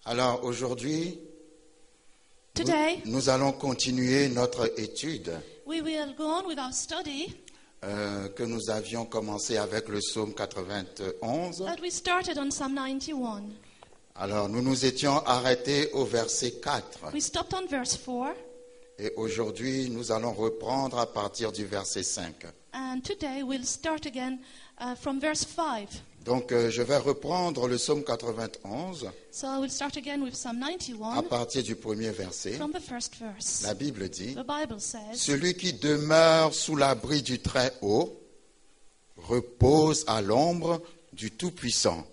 Alors aujourd'hui, Today, nous allons continuer notre étude we will go on with our study que nous avions commencé avec le psaume 91. that we started on Psalm 91. Alors nous nous étions arrêtés au verset 4 We stopped on verse 4, et aujourd'hui nous allons reprendre à partir du verset 5. and today we'll start again from verse 5. Donc je vais reprendre le psaume 91 So I will start again with Psalm à 91 partir du premier verset. from the first verse. La Bible dit: The Bible says, Celui qui demeure sous l'abri du Très-Haut repose à l'ombre du Tout-Puissant.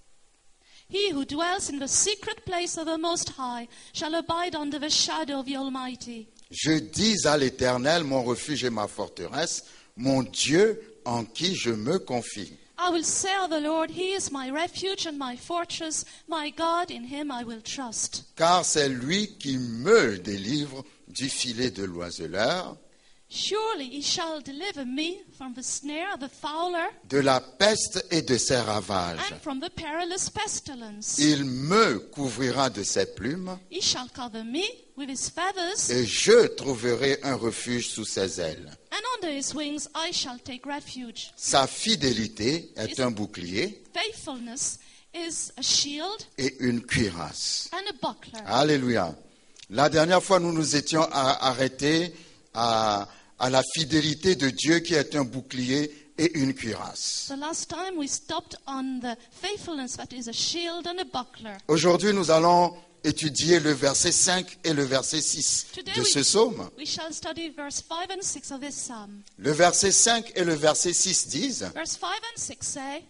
He who dwells in the secret place of the Most High shall abide under the shadow of the Almighty. Je dis à l'Éternel, mon refuge et ma forteresse, mon Dieu en qui je me confie. I will say of the Lord, He is my refuge and my fortress, my God, in Him I will trust. Car c'est lui qui me délivre du filet de l'oiseleur, Surely He shall deliver me from the snare of the fowler de la peste et de ses ravages. and from the perilous pestilence. Il me couvrira de ses plumes He shall cover me with His feathers, et je trouverai un refuge sous ses ailes. and under His wings I shall take refuge. Sa fidélité est un bouclier Faithfulness is a shield et une cuirasse. and a buckler. Alléluia. La dernière fois, nous nous étions arrêtés à la fidélité de Dieu qui est un bouclier et une cuirasse. The last time we stopped on the faithfulness that is a shield and a buckler. Aujourd'hui, nous allons étudier le verset 5 et le verset 6 de ce psaume. We shall study verse 5 and 6 of this psalm. Le verset 5 et le verset 6 disent: Verse 5 and 6 say,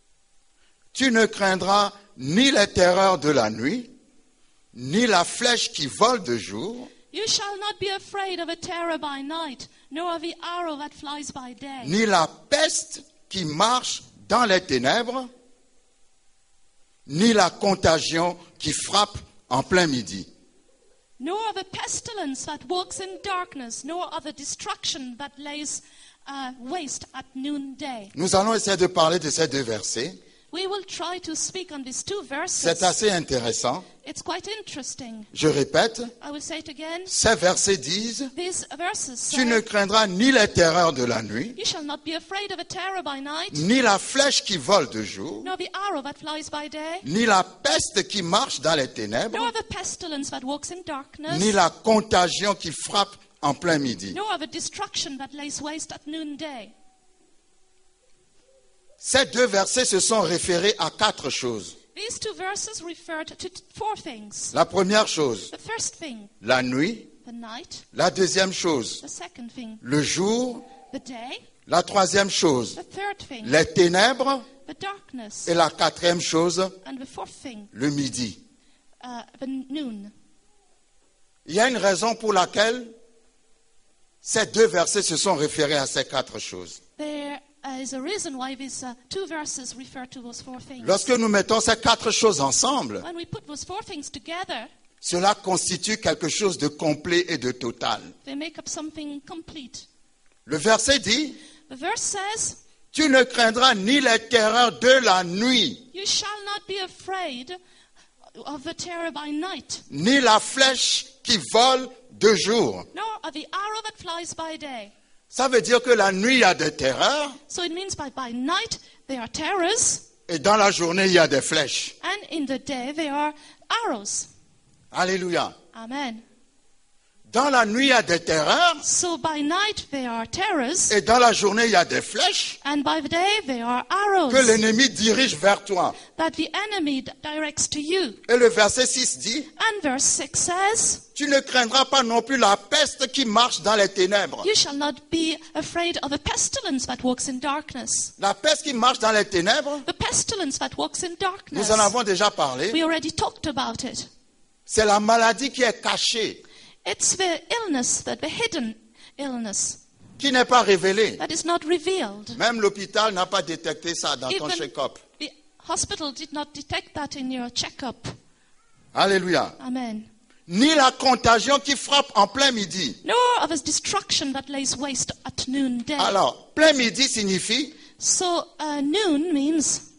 Tu ne craindras ni les terreurs de la nuit, ni la flèche qui vole de jour, You shall not be afraid of a terror by night, nor of the arrow that flies by day, ni la peste qui marche dans les ténèbres, ni la contagion qui frappe en plein midi. nor of a pestilence that walks in darkness, nor of a destruction that lays waste at noonday. Nous allons essayer de parler de ces deux versets. We will try to speak on these two verses. C'est assez intéressant. It's quite interesting. Je répète, I will say it again. ces versets disent: These verses Tu ne say, craindras ni les terreurs de la nuit, You shall not be afraid of a terror by night, ni la flèche qui vole de jour, nor the arrow that flies by day, ni la peste qui marche dans les ténèbres, nor the pestilence that walks in darkness, ni la contagion qui frappe en plein midi. nor the destruction that lays waste at noonday. Ces deux versets se sont référés à quatre choses. These two verses referred to four things. La première chose, The first thing, la nuit. the night. La deuxième chose, The second thing, le jour. the day. La troisième chose, The third thing, les ténèbres. the darkness. Et la quatrième chose, And the fourth thing, le midi. the noon. Il y a une raison pour laquelle ces deux versets se sont référés à ces quatre choses. There is a reason why these two verses refer to those four things. Lorsque nous mettons ces quatre choses ensemble, When we put those four things together, cela constitue quelque chose de complet et de total. they make up something complete. Le verset dit: The verse says, Tu ne craindras ni les terreurs de la nuit, You shall not be afraid of the terror by night, ni la flèche qui vole de jour. nor of the arrow that flies by day. Ça veut dire que la nuit, il y a des terreurs, So it means by night there are terrors, et dans la journée, il y a des flèches. and in the day there are arrows. Alléluia. Amen. Dans la nuit, il y a des terreurs, So by night there are terrors, et dans la journée, il y a des flèches and by the day there are arrows que l'ennemi dirige vers toi. that the enemy directs to you. Et le verset 6 dit: And verse 6 says, Tu ne craindras pas non plus la peste qui marche dans les ténèbres. You shall not be afraid of a pestilence that walks in darkness. La peste qui marche dans les ténèbres, The pestilence that walks in darkness. nous en avons déjà parlé. We already talked about it. C'est la maladie qui est cachée, It's the illness, the hidden illness qui n'est pas révélée. that is not revealed. Même l'hôpital n'a pas détecté ça dans ton Even check-up. the hospital did not detect that in your checkup. Alléluia. Amen. Ni la contagion qui frappe en plein midi. Nor of his destruction that lays waste at noonday. Alors, plein midi signifie So noon means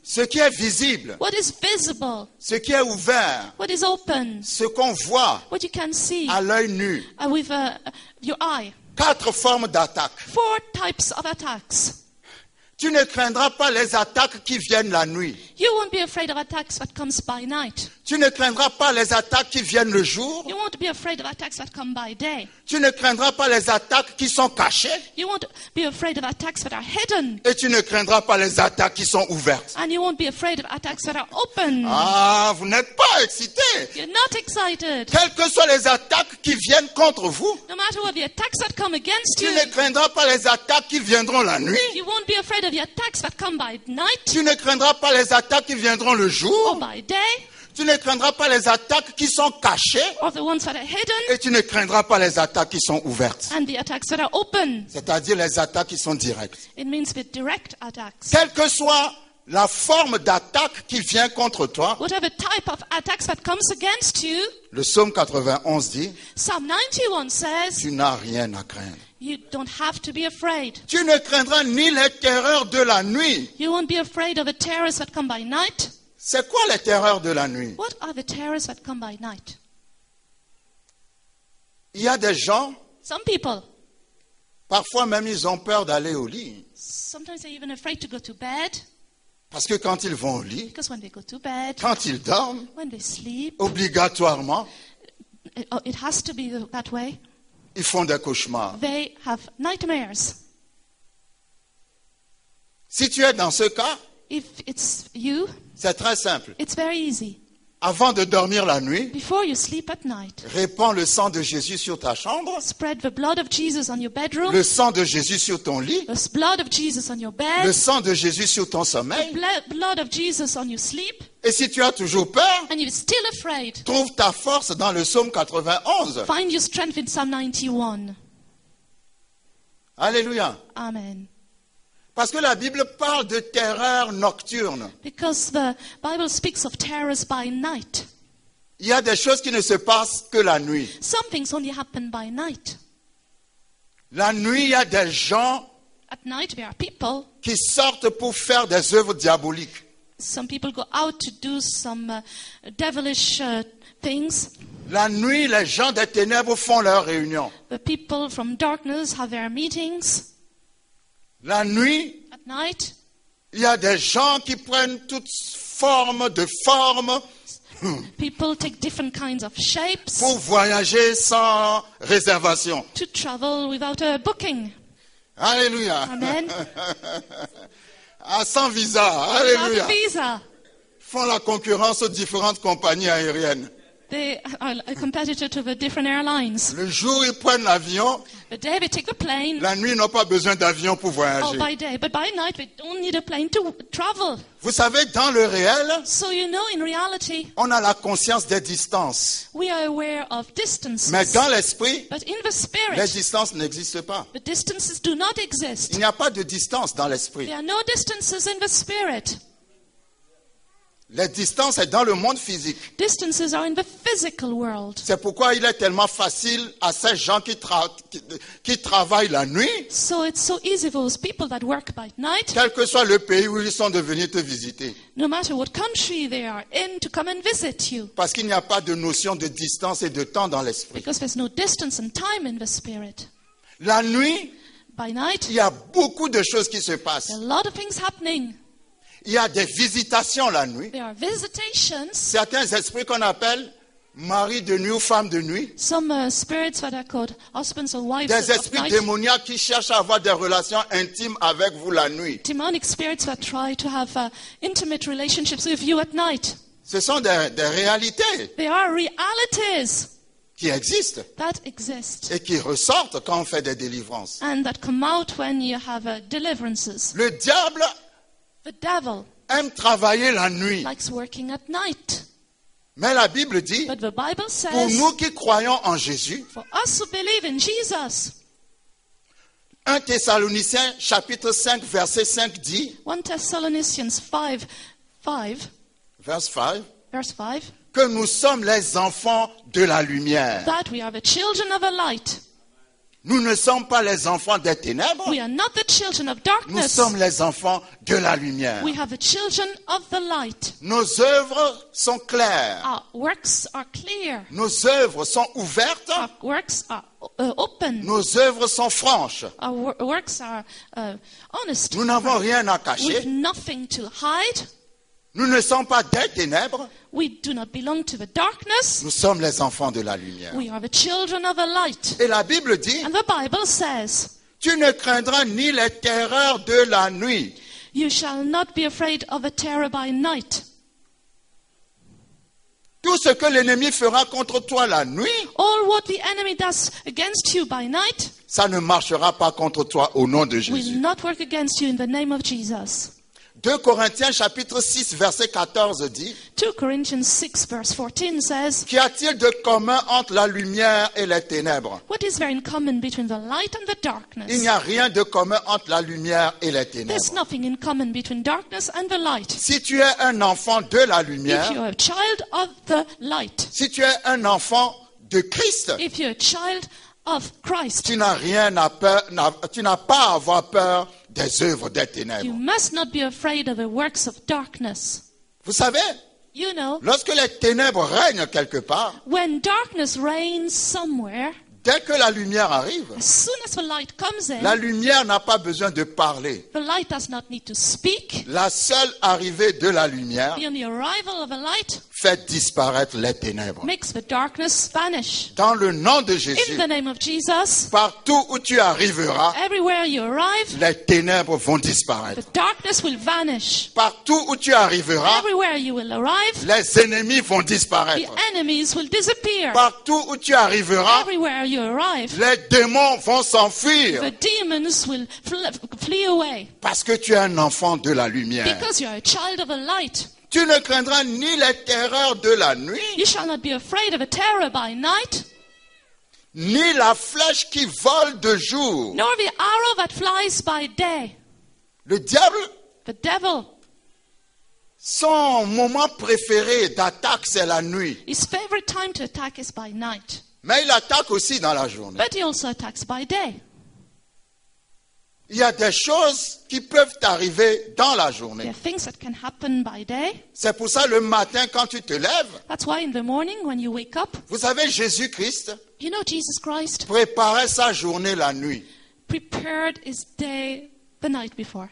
Ce qui est visible, what is visible, ce qui est ouvert, what is open, ce qu'on voit what you can see à l'œil nu. with your eye. 4 formes d'attaque. 4 types of attacks. Tu ne craindras pas les attaques qui viennent la nuit. You won't be afraid of attacks that comes by night. Tu ne craindras pas les attaques qui viennent le jour. You won't be afraid of attacks that come by day. Tu ne craindras pas les attaques qui sont cachées. You won't be afraid of attacks that are hidden. Et tu ne craindras pas les attaques qui sont ouvertes. And you won't be afraid of attacks that are open. Ah, vous n'êtes pas excités. You're not excited. Quelles que soient les attaques qui viennent contre vous, No matter what the attacks that come against tu you, ne craindras pas les attaques qui viendront la nuit. you won't be afraid of the attacks that come by night Tu ne craindras pas les attaques qui viendront le or jour. by day Tu ne craindras pas les attaques qui sont cachées. or the ones that are hidden Et tu ne craindras pas les attaques qui sont ouvertes. and the attacks that are open. C'est-à-dire les attaques qui sont directes. It means with direct attacks. Quelle que soit la forme d'attaque qui vient contre toi, Whatever type of attacks that comes against you, le psaume 91 dit, Psalm 91 says, tu n'as rien à craindre. you don't have to be afraid. Tu ne craindras ni les terreurs de la nuit. You won't be afraid of the terrors that come by night. C'est quoi les terreurs de la nuit? What are the terrors that come by night? Il y a des gens, Some people, parfois même ils ont peur d'aller au lit. sometimes they're even afraid to go to bed, Parce que quand ils vont au lit, because when they go to bed, quand ils dorment, when they sleep, obligatoirement, it has to be that way. ils font des cauchemars. They have nightmares. Si tu es dans ce cas, If it's you, c'est très simple. it's very easy. Avant de dormir la nuit, Before you sleep at night, répands le sang de Jésus sur ta chambre, spread the blood of Jesus on your bedroom, le sang de Jésus sur ton lit, the blood of Jesus on your le bed, sang de Jésus sur ton sommeil. blood of Jesus on your sleep, Et si tu as toujours peur, and you're still afraid, trouve ta force dans le psaume 91. find your strength in Psalm 91. Alléluia. Amen. Parce que la Bible parle de terreur nocturne. Because the Bible speaks of terrors by night. Il y a des choses qui ne se passent que la nuit. Some things only happen by night. La nuit, il y a des gens At night, there are people. qui sortent pour faire des œuvres diaboliques. Some people go out to do some devilish things. La nuit, les gens des ténèbres font leurs réunions. The people from darkness have their meetings. La nuit, At night, il y a des gens qui prennent toutes formes de formes people take different kinds of shapes pour voyager sans réservation. to travel without a booking. Alléluia. Amen. Sans visa. Without Alléluia. a visa. Font la concurrence aux différentes compagnies aériennes. They are a competitor to the different airlines. Le jour, ils prennent l'avion. The day they take the plane, La nuit, ils n'ont pas besoin d'avion pour or voyager. by day, but by night they don't need a plane to travel. Vous savez, dans le réel, So you know, in reality, on a la conscience des distances. we are aware of distances. Mais dans l'esprit, But in the les spirit, distances n'existent pas. the distances do not Il exist. n'y a pas de distance dans l'esprit. There are no distances in the spirit. Les distances sont dans le monde physique. Distances are in the physical world. C'est pourquoi il est tellement facile à ces gens qui travaillent la nuit, So it's so easy for those people that work by night, quel que soit le pays où ils sont, de venir te visiter. no matter what country they are in, to come and visit you. Parce qu'il n'y a pas de notion de distance et de temps dans l'esprit. Because there's no distance and time in the spirit. La nuit, By night, il y a beaucoup de choses qui se passent. there are a lot of things happening. Il y a des visitations la nuit. There are visitations. Certains esprits qu'on appelle mari de nuit ou femme de nuit. Some spirits that are called husbands or wives Des of esprits night. démoniaques qui cherchent à avoir des relations intimes avec vous la nuit. Demonic spirits that try to have intimate relationships with you at night. Ce sont des réalités They are realities qui existent that exist et qui ressortent quand on fait des délivrances. and that come out when you have deliverances. Le diable The devil aime travailler la nuit. likes working at night. Mais la Bible dit, But the Bible pour says, nous qui croyons en Jésus, for us who believe in Jesus, 1 Thessaloniciens chapitre 5 verset 5 dit, 1 Thessalonians 5, verse 5, verse 5, que nous sommes les enfants de la lumière. that we are the children of a light. Nous ne sommes pas les enfants des ténèbres. We are not the children of Nous darkness. sommes les enfants de la lumière. We are the children of the light. Nos œuvres sont claires. Our works are clear. Nos œuvres sont ouvertes. Our works are open. Nos œuvres sont franches. Our works are honest. Nous n'avons rien à With cacher. nothing to hide. Nous ne sommes pas des ténèbres. We do not belong to the darkness. Nous sommes les enfants de la lumière. We are the children of the light. Et la Bible dit, And the Bible says, tu ne craindras ni les terreurs de la nuit. you shall not be afraid of a terror by night. Tout ce que l'ennemi fera contre toi la nuit, All what the enemy does against you by night ça ne marchera pas contre toi au nom de will Jésus. not work against you in the name of Jesus. 2 Corinthiens chapitre 6 verset 14 dit, 2 Corinthians 6 verse 14 says, qu'y a-t-il de commun entre la lumière et les ténèbres? what is there in common between the light and the Il darkness? n'y a rien de commun entre la lumière et les There's ténèbres. nothing in common between darkness and the light. Si tu es un enfant de la If lumière, you're a child of the light, si tu es un enfant de Christ, if you're a child of Christ, tu n'as rien à peur, tu n'as pas à avoir peur des œuvres des you ténèbres. must not be afraid of the works of darkness. Vous savez, You know, lorsque les ténèbres règnent quelque part, when darkness reigns somewhere, dès que la lumière arrive, as soon as the light comes in, la lumière n'a pas besoin de parler. the light does not need to speak. La seule arrivée de la lumière The only arrival of the light fait disparaître les ténèbres. makes the darkness vanish. Dans le nom de In Jésus, the name of Jesus, partout où tu arriveras, everywhere you arrive, les ténèbres vont the disparaître. darkness will vanish. Partout où tu arriveras, Everywhere you will arrive, les ennemis vont the disparaître. enemies will disappear. Partout où tu arriveras, Everywhere you arrive, les démons vont s'enfuir the demons will flee away. parce que tu es un enfant de la lumière. Because you are a child of the light. Tu ne craindras ni les terreurs de la nuit, You shall not be afraid of a terror by night, ni la flèche qui vole de jour. nor the arrow that flies by day. Le diable, The devil, son moment préféré d'attaque, c'est la nuit. his favorite time to attack is by night. Mais il attaque aussi dans la journée. But he also attacks by day. Il y a des choses qui peuvent arriver dans la There journée. are things that can happen by day. C'est pour ça le matin quand tu te lèves, That's why in the morning when you wake up, vous savez, Jésus-Christ you know Jesus Christ préparait sa journée la nuit. prepared his day the night before.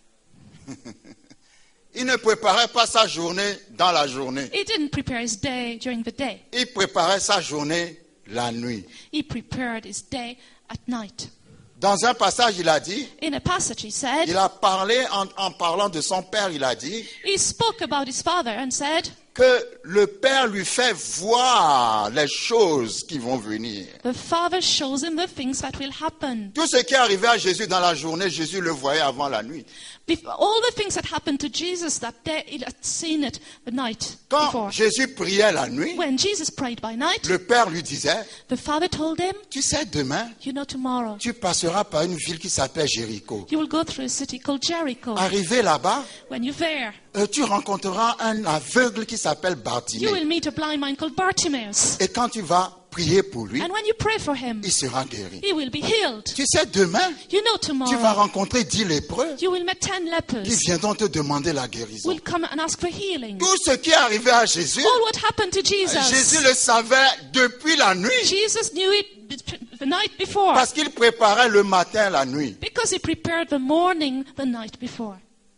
Il ne préparait pas sa journée dans la journée. He didn't prepare his day during the day. Il préparait sa journée la nuit. He prepared his day at night. Dans un passage, il a dit, In a passage he said, il a parlé en parlant de son père, il a dit he spoke about his father and said, que le père lui fait voir les choses qui vont venir. the father shows him the things that will happen. Tout ce qui est arrivé à Jésus dans la journée, Jésus le voyait avant la nuit. All the things that happened to Jesus that day, he had seen it the night Quand before. Jésus priait la nuit, When Jesus prayed by night, le père lui disait, the father told him, tu sais, demain, you know, tomorrow tu passeras par une ville qui s'appelle Jéricho. you will go through a city called Jericho. Arrivé là-bas, When you're there, tu rencontreras un aveugle qui s'appelle you Bartimée. will meet a blind man called Bartimaeus. Et quand tu vas prier pour lui, And when you pray for him, il sera guéri. he will be healed. Tu sais, demain, You know, tu vas tomorrow rencontrer 10 lépreux you will meet 10 qui lepers viendront te demander la guérison. will come and ask for healing. Tout ce qui est arrivé à Jésus, All what happened to Jesus, Jésus le savait depuis la nuit. Jesus knew it the night before Parce qu'il préparait le matin la nuit. because he prepared the morning the night before.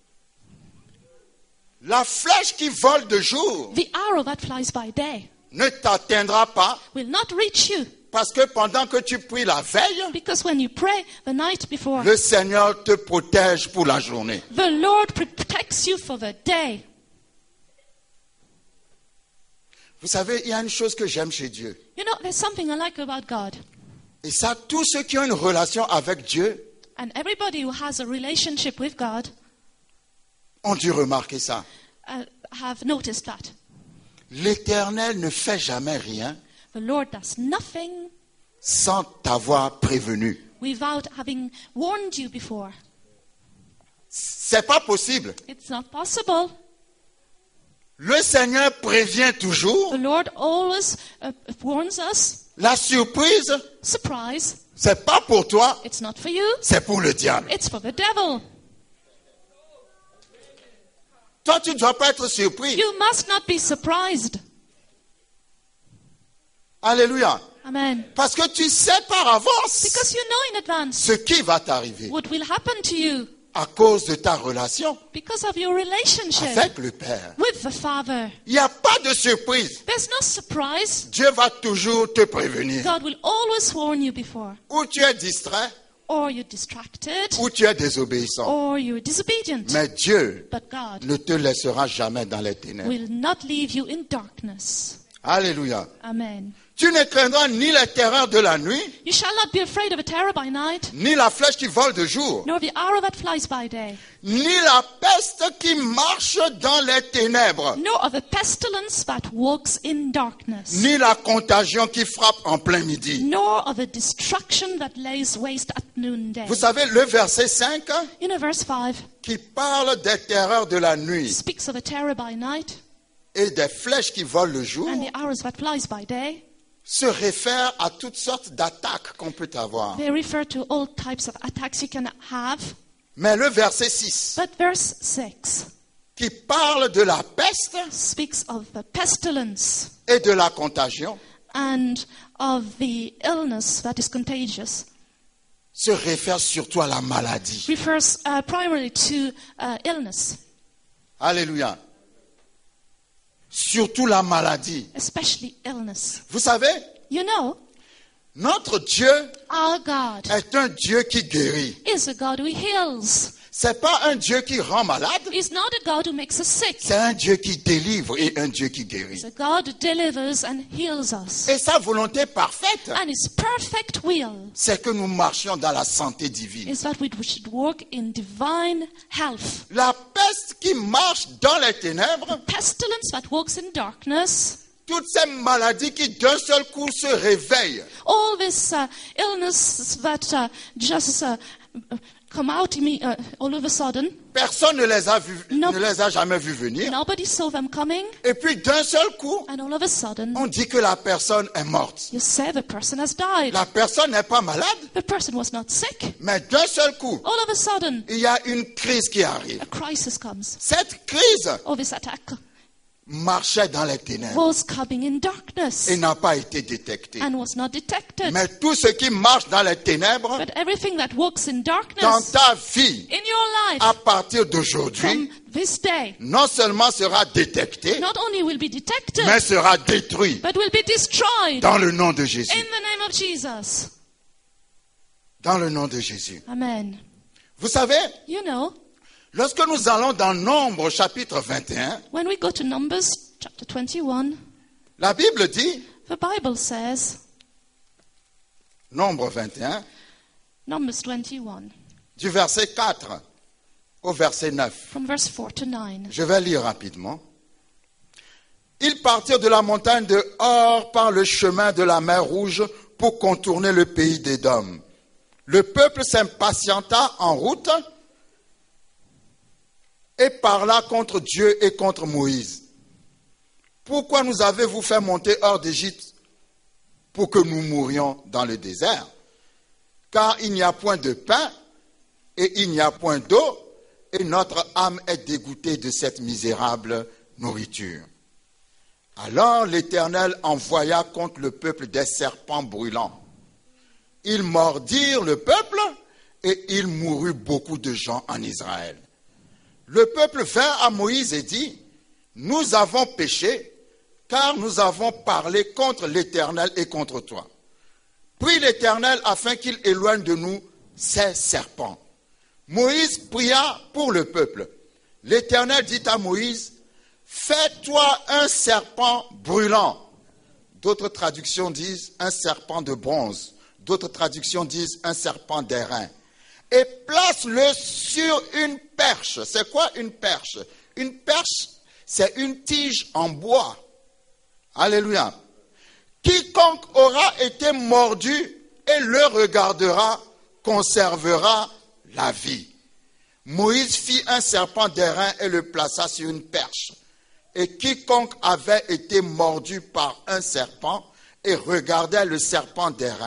La flèche qui vole de jour The arrow that flies by day ne t'atteindra pas will not reach you parce que pendant que tu pries la veille, because when you pray the night before, le Seigneur te protège pour la journée. the Lord protects you for the day. Vous savez, il y a une chose que j'aime chez Dieu. You know, there's something I like about God. Et ça, tous ceux qui ont une relation avec Dieu And everybody who has a relationship with God ont dû remarquer ça. have noticed that. L'Éternel ne fait jamais rien The Lord does nothing sans t'avoir prévenu. without having warned you before. C'est pas possible. It's not possible. Le Seigneur prévient toujours. The Lord always warns us. La surprise, Surprise, C'est pas pour toi, It's not for you. c'est pour le diable. It's for the devil. Toi, tu ne dois pas être surpris. You must not be surprised. Alléluia. Amen. Parce que tu sais par avance Because you know in advance ce qui va t'arriver what will happen to you à cause de ta relation because of your relationship avec le Père. with the Father. Il n'y a pas de surprise. There's no surprise. Dieu va toujours te prévenir. God will always warn you before. Ou tu es distrait, Or you're distracted, ou tu es désobéissant. or you're disobedient. Mais Dieu But God ne te laissera jamais dans les ténèbres. will not leave you in darkness. Alléluia. Amen. Tu ne craindras ni les terreurs de la nuit, You shall not be afraid of a terror by night, ni la flèche qui vole de jour, nor the arrow that flies by day, ni la peste qui marche dans les ténèbres, nor of the pestilence that walks in darkness, ni la contagion qui frappe en plein midi. nor of the destruction that lays waste at noonday. Vous savez, le verset 5 You know, verse 5 qui parle des terreurs de la nuit speaks of a terror by night et des flèches qui volent le jour and the arrows that flies by day. se réfère à toutes sortes d'attaques qu'on peut avoir. They refer to all types of attacks you can have. Mais le verset 6 But verse 6 qui parle de la peste speaks of the pestilence et de la contagion and of the illness that is contagious. se réfère surtout à la maladie. Refers primarily to illness, Alléluia. Surtout la maladie. especially illness. Vous savez, You know, notre Dieu our God est un Dieu qui guérit. is a God who heals. C'est pas un Dieu qui rend malade, He's not a God who makes us sick. c'est un Dieu qui délivre et un Dieu qui guérit. He's a God who delivers and heals us. Et sa volonté parfaite, And His perfect will c'est que nous marchions dans la santé divine. is that we should walk in divine health. La peste qui marche dans les ténèbres, Pestilence that walks in darkness, toutes ces maladies qui d'un seul coup se réveillent, all this illness that just come out all of a sudden, personne ne les a vus, Non. ne les a jamais vus venir. nobody saw them coming, Et puis d'un seul coup, and all of a sudden, on dit que la personne est morte. you say the person has died. La personne n'est pas malade, The person was not sick. mais d'un seul coup, All of a sudden, il y a une crise qui arrive. a crisis comes. Cette crise Or this attack marchait dans les ténèbres was coming in darkness et n'a pas été détectée. and was not detected. Mais tout ce qui marche dans les ténèbres, But everything that walks in dans darkness ta vie, in your à life partir from d'aujourd'hui, this day non seulement sera détecté, not only will be detected, mais sera détruit but will be destroyed dans le nom de Jésus. in the name of Jesus. Dans le nom de Jésus. Amen. Vous savez, You know, lorsque nous allons dans Nombre chapitre 21, when we go to Numbers chapter 21, la Bible dit, the Bible says, Nombre 21, Numbers 21, du verset 4 au verset 9. from verse 4 to 9. Je vais lire rapidement. Ils partirent de la montagne de Hor par le chemin de la mer Rouge pour contourner le pays d'Édom. Le peuple s'impatienta en route et parla contre Dieu et contre Moïse. Pourquoi nous avez-vous fait monter hors d'Égypte pour que nous mourions dans le désert? Car il n'y a point de pain et il n'y a point d'eau, et notre âme est dégoûtée de cette misérable nourriture. Alors l'Éternel envoya contre le peuple des serpents brûlants. Ils mordirent le peuple et il mourut beaucoup de gens en Israël. Le peuple vint à Moïse et dit, nous avons péché, car nous avons parlé contre l'Éternel et contre toi. Prie l'Éternel afin qu'il éloigne de nous ces serpents. Moïse pria pour le peuple. L'Éternel dit à Moïse, fais-toi un serpent brûlant. D'autres traductions disent un serpent de bronze. D'autres traductions disent un serpent d'airain. Et place-le sur une perche. C'est quoi une perche? Une perche, c'est une tige en bois. Alléluia. Quiconque aura été mordu et le regardera, conservera la vie. Moïse fit un serpent d'airain et le plaça sur une perche. Et quiconque avait été mordu par un serpent et regardait le serpent d'airain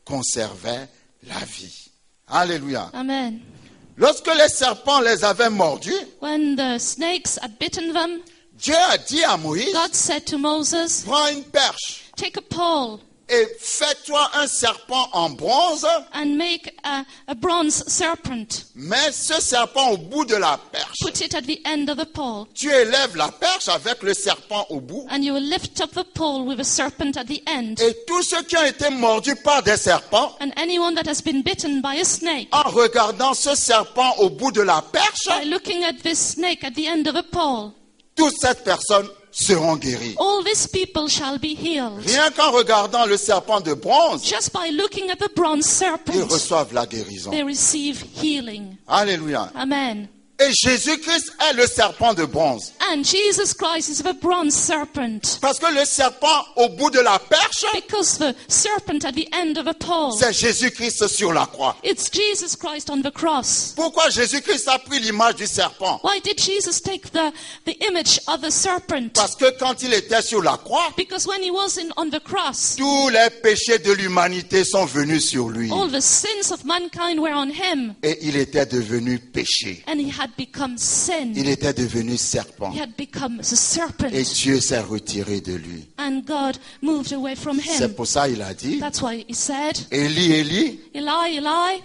conservaient la vie. Alléluia. Amen. Lorsque les serpents les avaient mordus, When the snakes had bitten them, Dieu a dit à Moïse, God said to Moses, prends une perche take a pole et fais-toi un serpent en bronze, and make a bronze serpent. mets ce serpent au bout de la perche. Put it at the end of the pole. Tu élèves la perche avec le serpent au bout. And you will lift up the pole with a serpent at the end. Et tous ceux qui ont été mordus par des serpents, And anyone that has been bitten by a snake, en regardant ce serpent au bout de la perche, by looking at this snake at the end of the pole, toutes ces personnes seront guéries. all these people shall be healed. Rien qu'en regardant le serpent de bronze, Just by looking at the bronze ils serpent, reçoivent la guérison. they receive healing. Alléluia. Amen. Et Jésus-Christ est le serpent de bronze. And Jesus Christ is the bronze serpent. Parce que le serpent au bout de la perche, Because the serpent at the end of a pole, c'est Jésus-Christ sur la croix. it's Jesus Christ on the cross. Pourquoi Jésus-Christ a pris l'image du serpent? Why did Jesus take the image of the serpent? Parce que quand il était sur la croix, Because when he was on the cross, tous les péchés de l'humanité sont venus sur lui. all the sins of mankind were on him. Et il était devenu péché. And he had become sin. Il était devenu serpent. He had become a Et serpent. Dieu s'est retiré de lui. And God moved away from C'est him. pour ça qu'il a dit, That's why he said, Élie, Élie, Eli, Eli,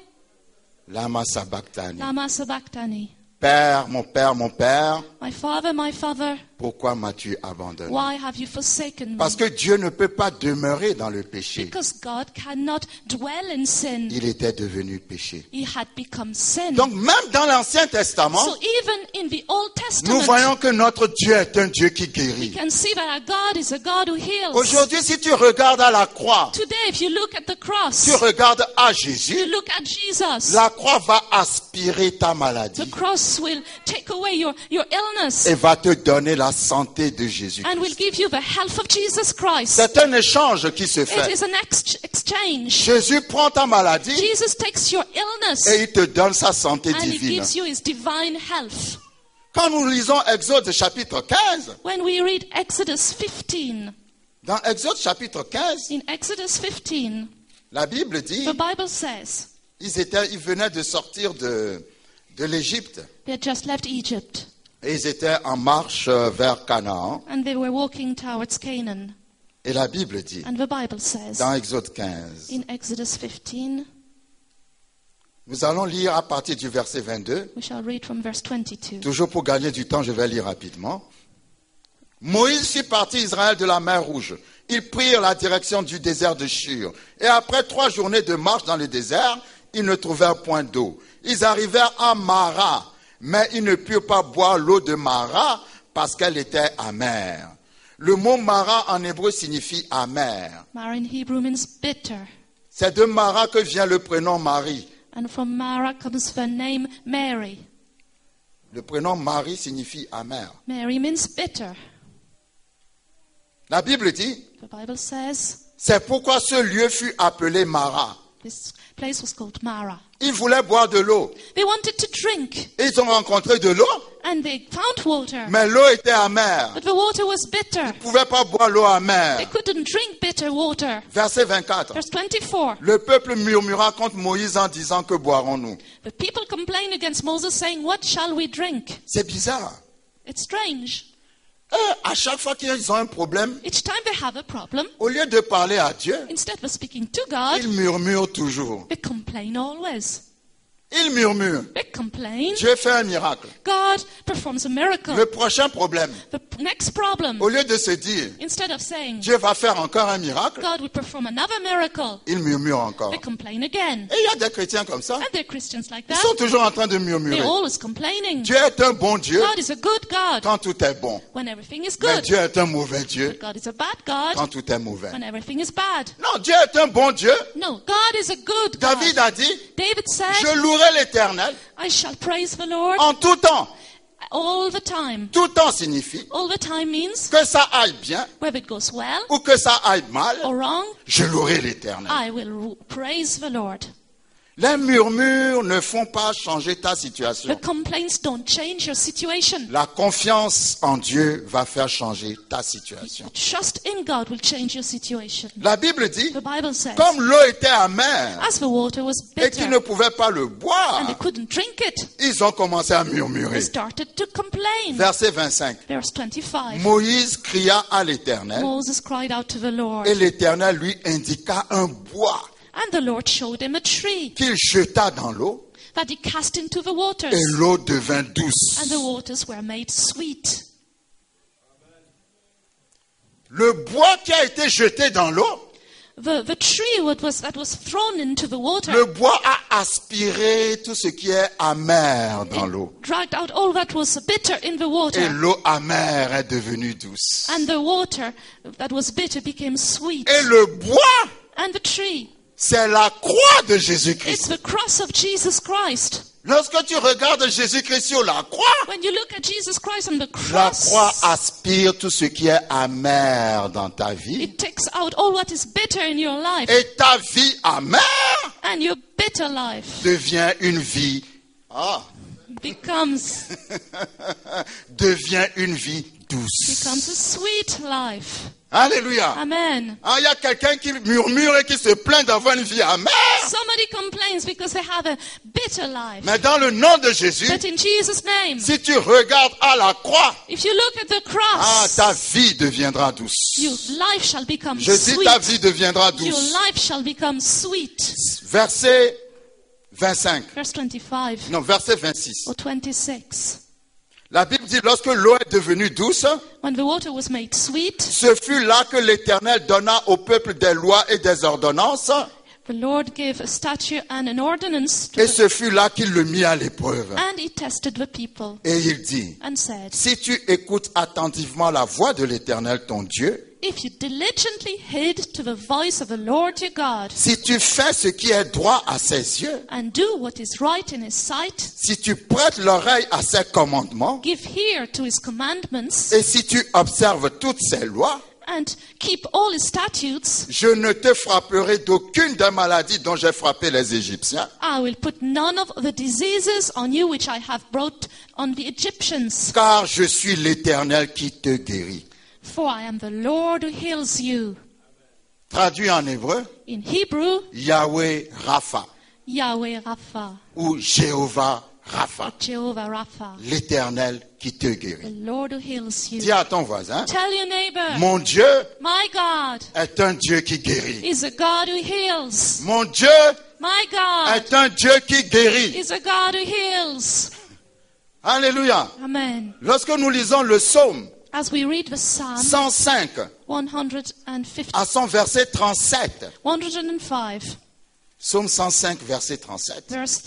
lama sabachthani. lama sabachthani. Père, mon père, mon père, My father, pourquoi m'as-tu abandonné? why have you forsaken me? Parce que Dieu ne peut pas demeurer dans le péché. Because God cannot dwell in sin. Il était devenu péché. He had become sin. Donc même dans l'Ancien Testament, So even in the Old nous Testament, voyons que notre Dieu est un Dieu qui we guérit. can see that our God is a God who heals. Aujourd'hui, si tu regardes à la croix, Today, if you look at the cross, tu regardes à you Jésus, look at Jesus, la croix va aspirer ta the maladie cross will take away your illness et va te donner la santé de Jésus. and will give you the health of Jesus Christ. C'est un échange qui se It fait. is an exchange. Jésus prend ta maladie Jesus takes your illness et il te donne sa santé and he divine. gives you his divine health. Quand nous lisons Exode chapitre 15, When we read Exodus 15, dans Exode chapitre 15, in Exodus 15, la Bible dit, the Bible says ils venaient de sortir de l'Égypte they had just left Egypt et ils étaient en marche vers Canaan. and they were walking towards Canaan. Et la Bible dit, And the Bible says dans Exode 15, in Exodus 15, nous allons lire à partir du verset 22. we shall read from verse 22. Toujours pour gagner du temps, je vais lire rapidement. Moïse fit partir Israël de la mer Rouge. Ils prirent la direction du désert de Shur. Et après 3 journées de marche dans le désert, ils ne trouvèrent point d'eau. Ils arrivèrent à Mara, mais ils ne purent pas boire l'eau de Mara parce qu'elle était amère. Le mot Mara en hébreu signifie amer. Mara in Hebrew means bitter. C'est de Mara que vient le prénom Marie. And from Mara comes the name Mary. Le prénom Marie signifie amer. Mary means bitter. La Bible dit, The Bible says c'est pourquoi ce lieu fut appelé Mara. this place was called Mara. Ils voulaient boire de l'eau. They wanted to drink Et ils ont rencontré de l'eau, and they found water, mais l'eau était amère. but the water was bitter. Ils ne pouvaient pas boire l'eau They amère. couldn't drink bitter water. Verset 24. Verse 24. Le peuple murmura contre Moïse en disant, que boirons-nous? The people complained against Moses, saying, "What shall we drink?" C'est bizarre. It's strange. Et à chaque fois qu'ils ont un problème, Each time they have a problem, au lieu de parler à Dieu, instead of speaking to God, ils murmurent toujours. they complain always. Ils murmurent. They complain. Dieu fait un miracle. God performs a miracle. Le prochain problème, The next problem, au lieu de se dire, instead of saying, Dieu va faire encore un miracle, God will perform another miracle, ils murmurent encore. they complain again. Et il y a des chrétiens comme ça. And there are Christians like Ils that. sont toujours en train de murmurer. They're always complaining. Dieu est un bon Dieu God is a good God quand tout est bon. when everything is Mais good. Dieu est un mauvais Dieu God is a bad God quand tout est mauvais. when everything is bad. Non, Dieu est un bon Dieu. No, God is a good David God. a dit, David said, je louerai l'Éternel I shall praise the Lord en tout temps. all the time. Tout temps signifie All the time means que ça aille bien whether it goes well ou que ça aille mal, or wrong, je louerai l'Éternel. I will praise the Lord. Les murmures ne font pas changer ta situation. The complaints don't change your situation. La confiance en Dieu va faire changer ta situation. Trust in God will change your situation. La Bible dit, The Bible says, comme l'eau était amère as the water was et qu'ils ne bitter pouvaient pas le and they boire, couldn't drink it, ils ont commencé à they murmurer. started to complain. Verset 25. Verse 25. Moïse cria à l'Éternel Moses cried out to the Lord, et l'Éternel lui indiqua un bois and the Lord showed him a tree qu'il jeta dans l'eau that he cast into the waters, et l'eau devint douce. and the waters were made sweet. Le bois qui a été jeté dans l'eau, The tree that was thrown into the water, le bois a aspiré tout ce qui est amer dans l'eau. dragged out all that was bitter in the Et water, l'eau amère est devenue douce. and the water that was bitter became sweet. Et le bois, And the tree, c'est la croix de it's Jésus-Christ. the cross of Jesus Christ. Lorsque tu regardes Jésus-Christ sur la croix, When you look at Jesus Christ on the la cross, croix aspire tout ce qui est amer dans ta vie. it takes out all what is bitter in your life, Et ta vie amère and your bitter life devient une vie, becomes devient une vie douce. a sweet life. Alléluia. Amen. Il y a quelqu'un qui murmure et qui se plaint d'avoir une vie amère. Somebody complains because they have a bitter life. Mais dans le nom de Jésus, But in Jesus' name, si tu regardes à la croix, if you look at the cross, ta vie deviendra douce. your life shall become Je dis sweet. ta vie deviendra Your douce. life shall become sweet. Verset 25. Verse 25 Non, verset 26. or 26. La Bible dit, lorsque l'eau est devenue douce, When the water was made sweet, ce fut là que l'Éternel donna au peuple des lois et des ordonnances, the Lord gave a statute and an ordinance to et ce fut là qu'il le mit à l'épreuve. and he tested the people Et il dit, and said, si tu écoutes attentivement la voix de l'Éternel ton Dieu, if you diligently heed to the voice of the Lord your God si tu fais ce qui est droit à ses yeux, and do what is right in his sight, si tu prêtes l'oreille à ses commandements, give ear to his commandments, et si tu observes toutes ses lois, and keep all his statutes, je ne te frapperai d'aucune des maladies dont j'ai frappé les Égyptiens, I will put none of the diseases on you which I have brought on the Egyptians, car je suis l'Éternel qui te guérit. for I am the Lord who heals you. Traduit en hébreu, In Hebrew, Yahweh Rapha Yahweh Rapha, ou Jéhovah Rapha, Jehovah Rapha, l'Éternel qui te the guérit. Lord who heals Dis you. à ton voisin, Tell your neighbor, mon Dieu my God est un Dieu qui guérit. is a God who heals. Mon Dieu My God est un Dieu qui guérit. is a God who heals. Alléluia. Amen. Lorsque nous lisons le psaume As we read the Psalm 105 150, à son verset 37, 105, psaume 105 verset 37, verse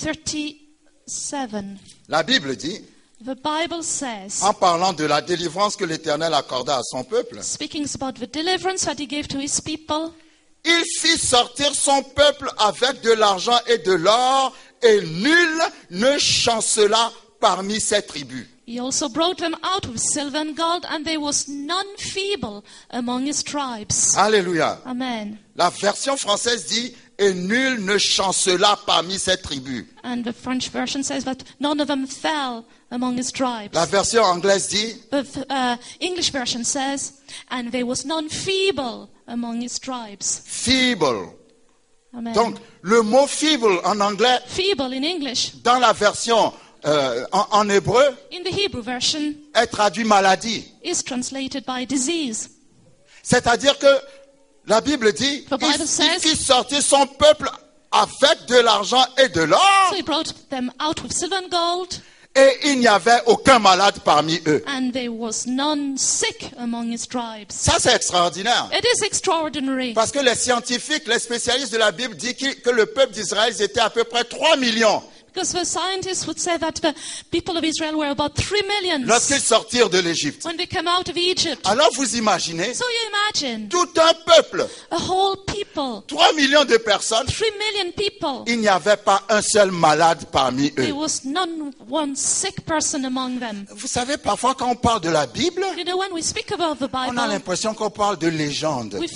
37, la Bible dit, the Bible says, en parlant de la délivrance que l'Éternel accorda à son peuple, speaking about the deliverance that he gave to his people, il fit sortir son peuple avec de l'argent et de l'or, et nul ne chancela parmi ses tribus. he also brought them out with silver and gold, and there was none feeble among his tribes. Alléluia. Amen. La version française dit, et nul ne chancela parmi ses tribus. And the French version says that none of them fell among his tribes. La version anglaise dit, The English version says, and there was none feeble among his tribes. feeble. Amen. Donc, le mot feeble en anglais, Feeble in English. dans la version en hébreu, In the Hebrew version est traduit maladie. is translated by disease. C'est-à-dire que la Bible dit, The Bible il says- fit sortir son peuple avec de l'argent et de l'or, So he brought them out with silver and gold, et il n'y avait aucun malade parmi eux. and there was none sick among his tribes. Ça, c'est extraordinaire. It is extraordinary. Parce que les scientifiques, les spécialistes de la Bible disent que le peuple d'Israël était à peu près 3 millions Because the scientists would say that the people of Israel were about 3 million lorsqu'ils sortirent de l'Égypte. when they came out of Egypt. Alors vous imaginez, So you imagine tout un peuple, a whole people, 3 millions de personnes, 3 million people. il n'y avait pas un seul malade parmi There eux. was none one sick person among them. Vous savez, parfois quand on parle de la Bible, You know, when we speak about the on a Bible, l'impression qu'on parle de légende. we think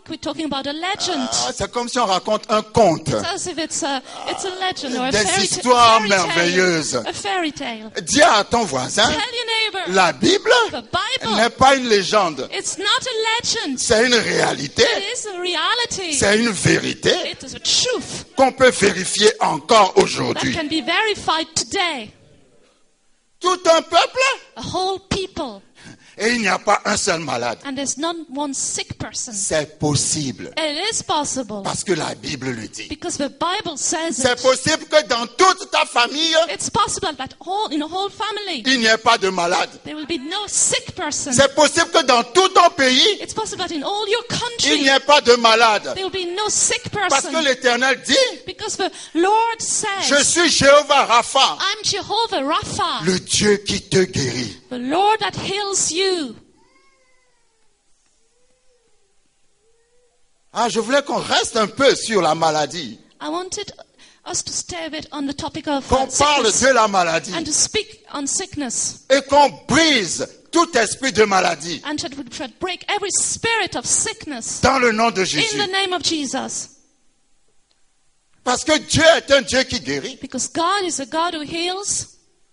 like we're talking about a legend. C'est comme si on raconte un conte. It's as if it's a legend or a Des fairy histoires tale. merveilleuses. A fairy tale. Dis à ton voisin, Tell your neighbor. la Bible The Bible. n'est pas une légende. It's not a legend. C'est une réalité. It is a reality. C'est une vérité It is a truth qu'on peut vérifier encore that aujourd'hui. can be verified today. Tout un peuple A whole people. et il n'y a pas un seul malade. And there's not one sick person. C'est possible It is possible. parce que la Bible le dit. Because the Bible says C'est it. possible que dans toute ta famille, It's possible that in a whole family il n'y ait pas de malade. there will be no sick person. C'est possible que dans tout ton pays, It's possible that in all your il n'y country ait pas de malade. there will be no sick Parce que person. l'Éternel dit, Because the Lord je says, suis Jéhovah Rapha, I'm Jehovah Rapha, le Dieu qui te guérit. the Lord that heals you. Ah, je voulais qu'on reste un peu sur la maladie, I wanted us to stay a bit on the topic of qu'on parle sickness de la maladie and to speak on sickness. et qu'on brise tout esprit de maladie And that we should break every spirit of sickness dans le nom de in Jésus. the name of Jesus. Parce que Dieu est un Dieu qui guérit. Because God is a God who heals.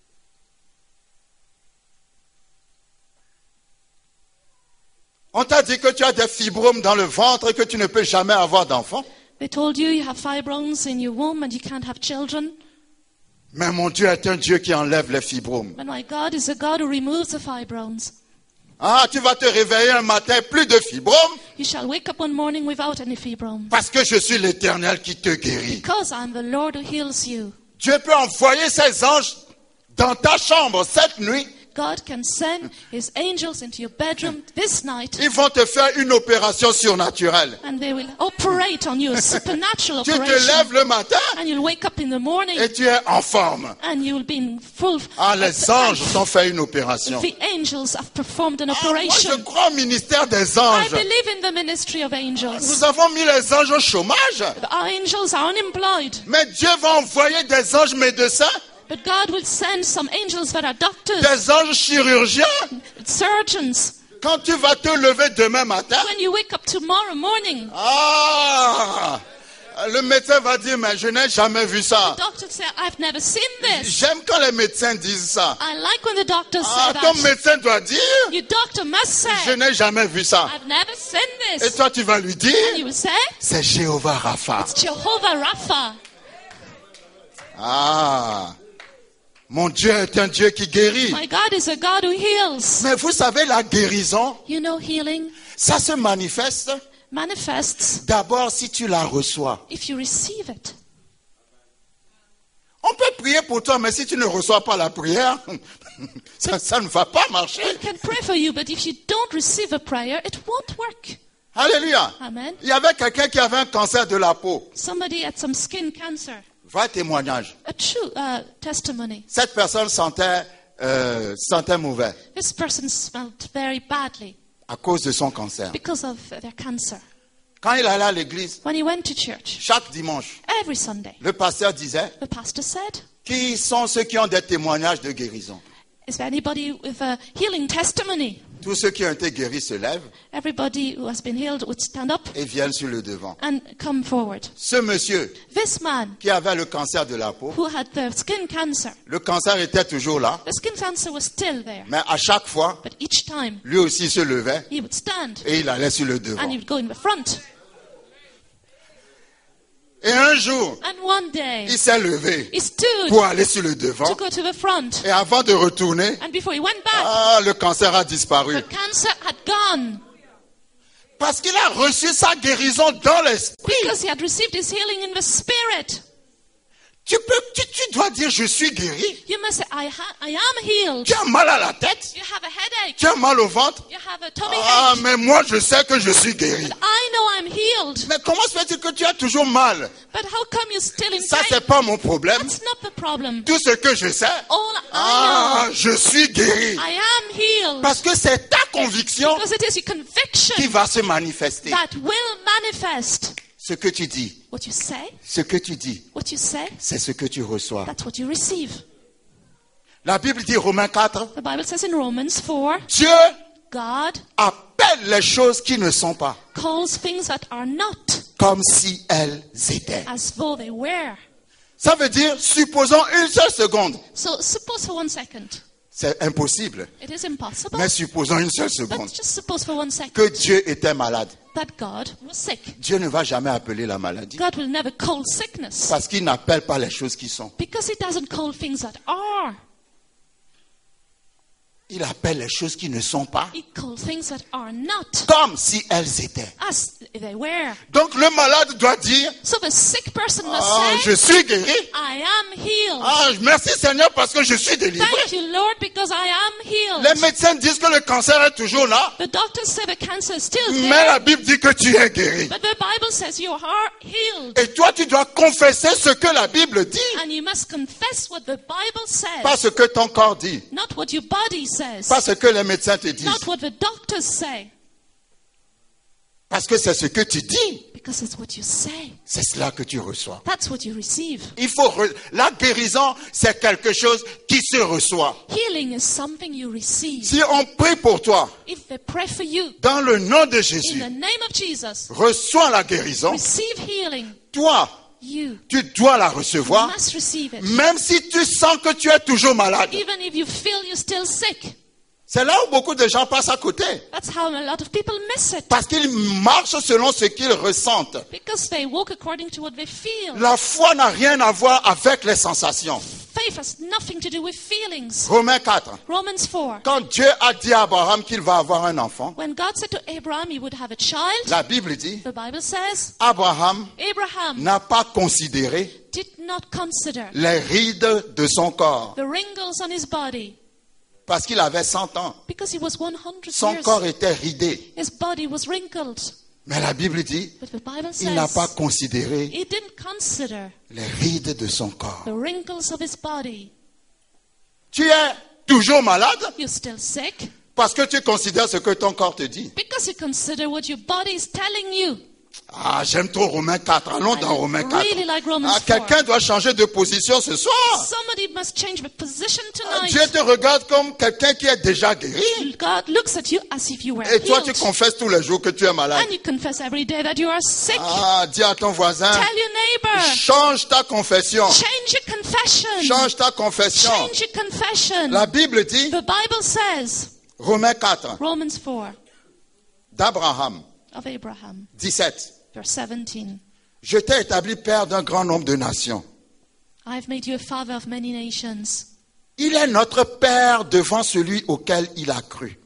On t'a dit que tu as des fibromes dans le ventre et que tu ne peux jamais avoir d'enfant. They told you you have fibromes in your womb and you can't have children. Mais mon Dieu est un Dieu qui enlève les fibromes. But my God is a God who removes the fibromes. Ah, tu vas te réveiller un matin, plus de fibromes, You shall wake up one morning without any fibromes. parce que je suis l'Éternel qui te guérit. Because I'm the Lord who heals you. Dieu peut envoyer ses anges dans ta chambre cette nuit. God can send his angels into your bedroom this night Ils vont te faire une opération surnaturelle. and they will operate on you, a supernatural Tu te operation. lèves le matin And you'll wake up in the morning et tu es en forme. and you'll be in full. Ah, les anges ont fait une opération. The angels have performed an Ah, moi, je operation. crois au ministère des I anges. believe in the ministry of angels. Nous avons mis les anges au chômage. Our angels are unemployed, Mais Dieu va envoyer des anges médecins, but God will send some angels that are doctors, des anges chirurgiens. surgeons. Quand tu vas te lever demain matin, When you wake up tomorrow morning, ah, le médecin va dire, mais je n'ai jamais vu ça. doctors say, I've never seen this. J'aime quand les médecins disent ça. I like when the doctors Ah, say ton that. médecin doit dire, Your doctor must je say, n'ai jamais vu ça. I've never seen Et this. toi, tu vas lui dire, And you will say, c'est Jéhovah Rapha. Jehovah Rapha. Ah, mon Dieu est un Dieu qui guérit. My God is a God who heals. Mais vous savez, la guérison, You know, healing ça se manifeste manifests d'abord si tu la reçois. if you receive it. On peut prier pour toi, mais si tu ne reçois pas la prière, ça ne va pas marcher. I can pray for you, but if you don't receive a prayer, it won't work. Alléluia. Amen. Il y avait quelqu'un qui avait un cancer de la peau. Somebody had some skin cancer. Vrai témoignage. A true testimony. Cette personne sentait mauvais This person smelled very badly à cause de son cancer. because of their cancer. Quand il allait à l'église, When he went to church, chaque dimanche, every Sunday, le pasteur disait, the pastor said, qui sont ceux qui ont des témoignages de guérison? is there anybody with a healing testimony? Tous ceux qui ont été guéris se lèvent Everybody who has been healed would stand up et viennent sur le devant. and come forward. Ce monsieur This man qui avait le cancer de la peau, who had the skin cancer, le cancer était toujours là, the skin cancer was still there. mais à chaque fois, But each time lui aussi se levait he would stand et il allait sur le and devant. he would go in the front. Et un jour, And one day il s'est levé he stood pour aller sur le devant. to go to the front. Et avant de retourner, And before he went back, ah, le cancer a disparu. the cancer had gone Parce qu'il a reçu sa guérison dans l'esprit. because he had received his healing in the spirit. Tu dois dire, je suis guéri. You must say, I am healed. Tu as mal à la tête, You have a headache. tu as mal au ventre. You have a tummy Ah, ache. mais moi je sais que je suis guéri. I know I'm healed. Mais comment se fait-il que tu as toujours mal? But how come you're still in Ça, pain? c'est pas mon problème. That's not the problem. Tout ce que je sais, All ah, I je suis guéri. know, I am healed. Parce que c'est ta conviction Because it is your conviction qui va se manifester. that will manifest. Ce que tu dis, What you say, ce que tu dis, what you say, c'est ce que tu reçois. that's what you receive. La Bible dit, Romains 4, The Bible says in Romans 4, Dieu God appelle les choses qui ne sont pas calls things that are not comme si elles étaient. as though they were. Ça veut dire, supposons une seule seconde. So suppose for 1 second. C'est impossible. It is impossible. Mais supposons une seule But seconde just suppose for 1 second que Dieu était malade. that God was sick. Dieu ne va jamais appeler la maladie God will never call sickness parce qu'il n'appelle pas les choses qui sont. because he doesn't call things that are. Il appelle les choses qui ne sont pas He calls things that are not comme si elles étaient. as they were. Donc le malade doit dire, So the sick person must je say, suis guéri. I am healed. Merci Seigneur parce que je suis délivré. Thank you, Lord, because I am healed. Les médecins disent que le cancer est toujours là, The doctors say the cancer is still mais there, la Bible dit que tu es guéri. but the Bible says you are healed. Et toi, tu dois confesser ce que la Bible dit, And you must confess what the Bible pas says, ce que ton corps dit, not what your body says, pas ce que les médecins te disent, not what the doctors say, parce que c'est ce que tu dis, because it's what you say. c'est cela que tu reçois. That's what you receive. La guérison, c'est quelque chose qui se reçoit. Healing is something you receive. Si on prie pour toi, If they pray for you, dans le nom de in Jésus, the name of Jesus, reçois la guérison, receive healing. toi, You tu dois la recevoir, must receive it. même si tu sens que tu es toujours malade. Even if you feel you're still sick. C'est là où beaucoup de gens passent à côté. That's how a lot of people miss it. Parce qu'ils marchent selon ce qu'ils ressentent. Because they walk according to what they feel. La foi n'a rien à voir avec les sensations. Faith has nothing to do with feelings. Romains 4. Romans 4. Quand Dieu a dit à Abraham qu'il va avoir un enfant, When God said to Abraham he would have a child, la Bible dit, the Bible says, Abraham Abraham n'a pas considéré did not consider les rides de son corps. the wrinkles on his body. Parce qu'il avait 100 ans. Because he was 100 Son years. corps était ridé. His body was wrinkled. Mais la Bible dit, But the Bible il n'a pas says considéré he didn't consider les rides de son corps. the wrinkles of his body. Tu es toujours malade You're still sick parce que tu considères ce que ton corps te dit. because you consider what your body is telling you. J'aime trop Romains 4. Allons dans Romains 4. Really like Romans 4. Quelqu'un doit changer de position ce soir. Somebody must change the position Dieu tonight. te regarde comme quelqu'un qui est déjà guéri. God looks at you as if you were Et toi, tu healed. confesses tous les jours que tu es malade. And you confess every day that you are sick. Dis à ton voisin, Tell your neighbor. change ta confession. Change your confession. Change ta confession. Change your confession. La Bible dit, The Bible says, Romains 4, Romans 4 d'Abraham, of Abraham, 17. verse 17. Je t'ai établi père d'un grand nombre de nations. I have made you a father of many nations. Il est notre père devant celui auquel il a cru.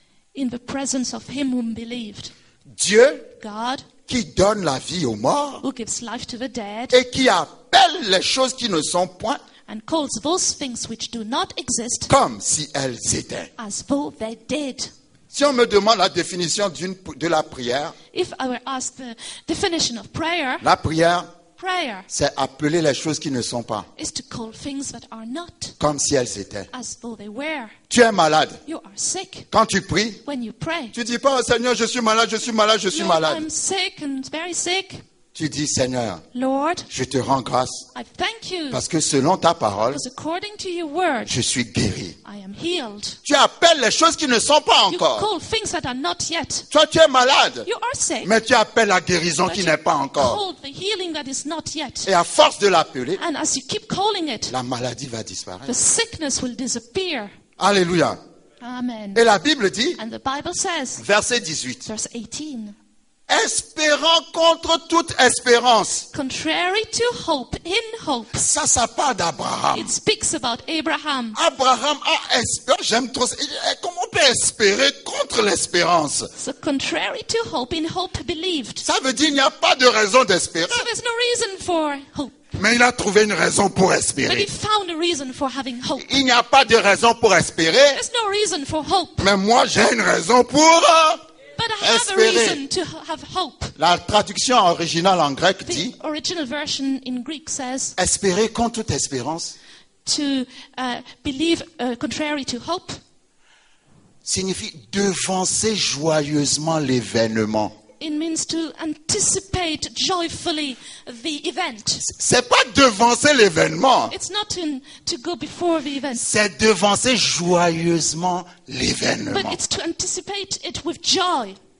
In the presence of him whom believed. Dieu God, qui donne la vie aux morts who gives life to the dead et qui appelle les choses qui ne sont point and calls those things which do not exist comme si elles étaient. as though they did. Si on me demande la définition de la prière, If I were asked the definition of prayer, la prière, prayer c'est appeler les choses qui ne sont pas is to call things that are not comme si elles étaient. as though they were. Tu es malade. You are sick. Quand tu pries, When you pray, tu dis pas, oh, Seigneur, je suis malade, je suis malade, je suis Lord, malade. I'm sick and very sick. Tu dis, Seigneur, Lord, je te rends grâce I thank you parce que selon ta parole, because according to your word, je suis guéri. I am healed. Tu appelles les choses qui ne sont pas You encore. call things that are not yet. Toi, tu es malade, You are sick. mais tu appelles la guérison But qui you n'est pas encore. call the healing that is not yet. Et à force de l'appeler, And as you keep calling it, la maladie va the disparaître. sickness will disappear. Alléluia. Amen. Et la Bible dit, And the Bible says, verset 18, verse 18, espérant contre toute espérance. contrary to hope, in hope. Ça parle d'Abraham. It speaks about Abraham. Abraham a espéré. J'aime trop ça. Comment on peut espérer contre l'espérance? So contrary to hope, in hope believed. Ça veut dire qu'il n'y a pas de raison d'espérer. So there's no reason for hope. Mais il a trouvé une raison pour But he espérer. found a reason for having hope. Il n'y a pas de raison pour espérer. There's no reason for hope. Mais moi, j'ai une raison pour... But I have a espérer. reason to have hope. La traduction originale en grec dit, The original version in Greek says espérer contre toute espérance to believe contrary to hope signifie devancer joyeusement l'événement. It means to anticipate joyfully the event. C'est pas devancer l'événement, It's not to go before the event, c'est devancer joyeusement but l'événement. it's to anticipate it with joy.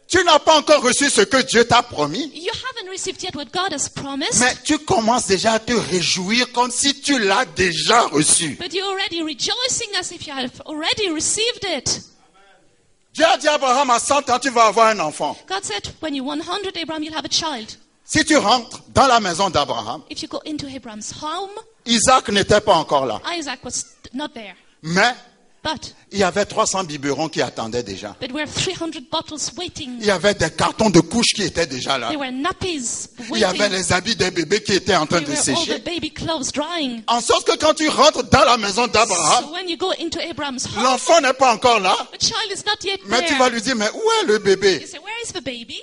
Tu n'as pas encore reçu ce que Dieu t'a promis. You haven't received yet what God has promised, Mais tu commences déjà à te réjouir comme si tu l'as déjà reçu. but you're already rejoicing as if you have already received it. Dieu a dit à Abraham, à 100 ans, tu vas avoir un enfant. God said, when you're 100, Abraham, you'll have a child. Si tu rentres dans la maison d'Abraham, If you go into Abraham's home, Isaac n'était pas encore là. Isaac was not there. Mais But il y avait 300 biberons qui attendaient déjà. there were 300 bottles waiting. Il y avait des cartons de couches qui étaient déjà là. There were nappies Il y avait waiting. les habits des bébés qui étaient en train There de were all the sécher. baby clothes drying. En sorte que quand tu rentres dans la maison d'Abraham, So when you go into Abraham's home, l'enfant n'est pas encore là. the child is not yet Mais tu vas there. lui dire, mais où est le bébé? You say, where is the baby?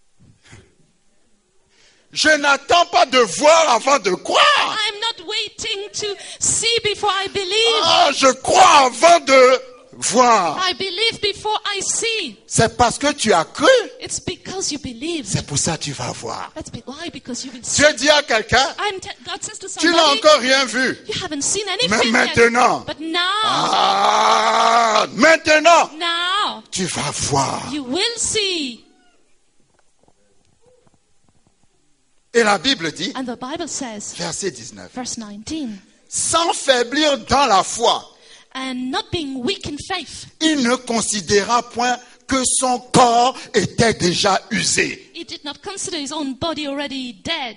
Je n'attends pas de voir avant de croire. I'm not waiting to see before I believe. Ah, je crois avant de voir. I believe before I see. C'est parce que tu as cru. It's because you believe. C'est pour ça que tu vas voir. Why? Because you will see. Dieu dit à quelqu'un, God says to tu n'as somebody, encore rien vu. you haven't seen Mais anything maintenant, yet. But now, maintenant, now, tu vas voir. you will see. Et la Bible dit, And the Bible says, verset 19, verse 19, sans faiblir dans la foi, and not being weak in faith, il ne considéra point que son corps était déjà usé. he did not consider his own body already dead.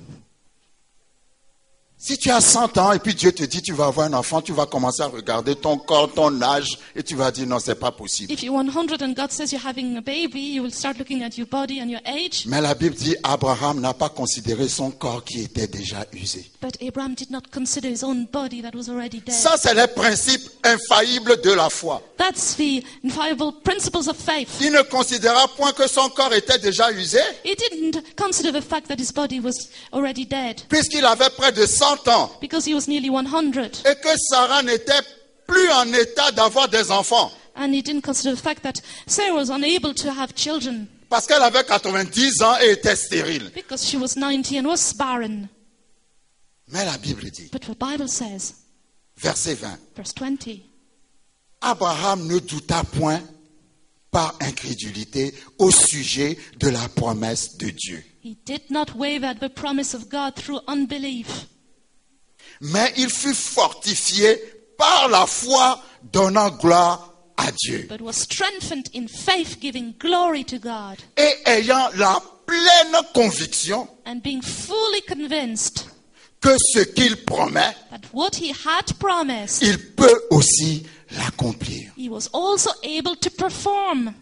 Si tu as 100 ans et puis Dieu te dit tu vas avoir un enfant, tu vas commencer à regarder ton corps, ton âge et tu vas dire non, c'est pas possible. If you're 100 and God says you're having a baby, you will start looking at your body and your age. Mais la Bible dit Abraham n'a pas considéré son corps qui était déjà usé. But Abraham did not consider his own body that was already dead. Ça, c'est les principes infaillibles de la foi. That's the infallible principles of faith. Il ne considéra point que son corps était déjà usé, He didn't consider the fact that his body was already dead puisqu'il avait près de 100 ans because he was nearly 100. et que Sarah n'était plus en état d'avoir des enfants. And he didn't consider the fact that Sarah was unable to have children Parce qu'elle avait 90 ans et était stérile. because she was 90 and was barren. Mais la Bible dit, But the Bible says, verset 20, verse 20, Abraham ne douta point par incrédulité au sujet de la promesse de Dieu. he did not waver at the promise of God through unbelief, Mais il fut fortifié par la foi, donnant gloire à Dieu. but was strengthened in faith, giving glory to God, Et ayant la pleine conviction and being fully convinced que ce qu'il promet, that what he had promised, il peut aussi l'accomplir. he was also able to perform.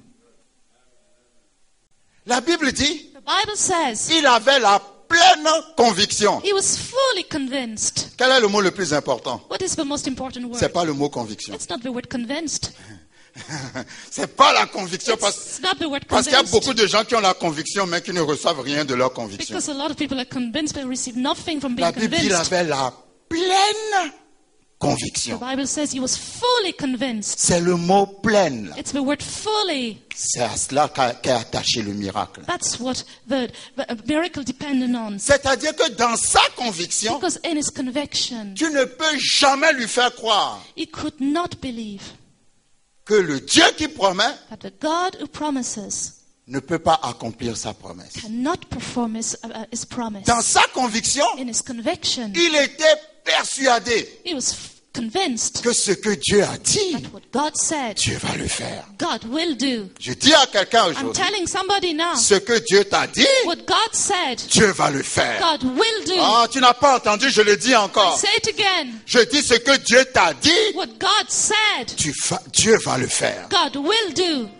La Bible dit, The Bible says il avait la pleine conviction. he was fully convinced. Quel est le mot le plus important? What is the most important word? C'est pas le mot conviction. It's not the word convinced. C'est pas la conviction It's not the word parce qu'il y a convinced. beaucoup de gens qui ont la conviction mais qui ne reçoivent rien de leur conviction. Because a lot of people are convinced but receive nothing from being La Bible dit il convinced. avait la pleine The conviction. Bible says he was fully convinced. C'est le mot pleine. It's the word fully. C'est à cela qu'est attaché le miracle. That's what the miracle depended on. C'est-à-dire que dans sa conviction, Because in his conviction, tu ne peux jamais lui faire croire he could not believe que le Dieu qui promet that the God who promises ne peut pas accomplir sa promesse. cannot perform his promise. Dans sa conviction, In his conviction, il était persuadé he was convinced que ce que Dieu a dit, that what God said, Dieu va le faire. God will do. Je dis à quelqu'un I'm aujourd'hui, telling somebody now, ce que Dieu t'a dit, what God said, Dieu va le faire. God will do. Ah, tu n'as pas entendu, je le dis encore. Say it again. Je dis ce que Dieu t'a dit, What God said, Dieu va le faire. God will do.